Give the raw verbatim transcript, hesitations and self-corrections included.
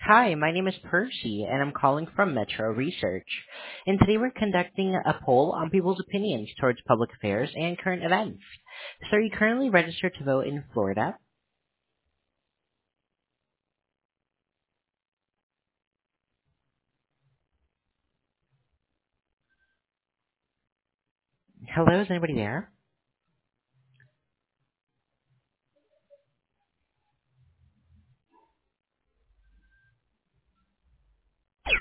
Hi, my name is Percy, and I'm calling from Metro Research. And today we're conducting a poll on people's opinions towards public affairs and current events. So are you currently registered to vote in Florida? Hello, is anybody there?